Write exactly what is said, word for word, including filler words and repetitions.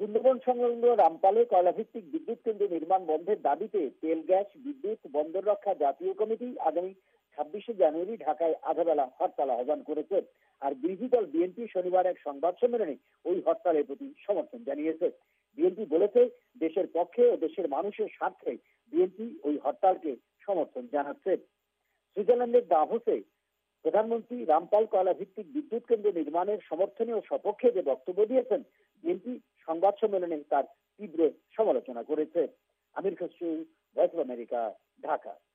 সুন্দরবন সংলগ্ন রামপালে কয়লাভিত্তিক বিদ্যুৎ কেন্দ্র নির্মাণ বন্ধের দাবিতে তেল গ্যাস বিদ্যুৎ বন্দর রক্ষা জাতীয় কমিটি আগামী ছাব্বিশে জানুয়ারি ঢাকায় আধাবেলা হরতাল আহ্বান করেছে। আর বিরোধী দল বিএনপি শনিবার এক সংবাদ সম্মেলনে ওই হরতালের প্রতি সমর্থন জানিয়েছে। বিএনপি বলেছে, দেশের পক্ষে ও দেশের মানুষের স্বার্থে বিএনপি ওই হরতালকে সমর্থন জানাচ্ছে। সুইজারল্যান্ডের দাভোসে প্রধানমন্ত্রী রামপাল কয়লা ভিত্তিক বিদ্যুৎ কেন্দ্র নির্মাণের সমর্থনে ও সপক্ষে যে বক্তব্য দিয়েছেন, বিএনপি সংবাদ সম্মেলনে তার তীব্র সমালোচনা করেছে। Amir Khasru, Voice of America, Dhaka.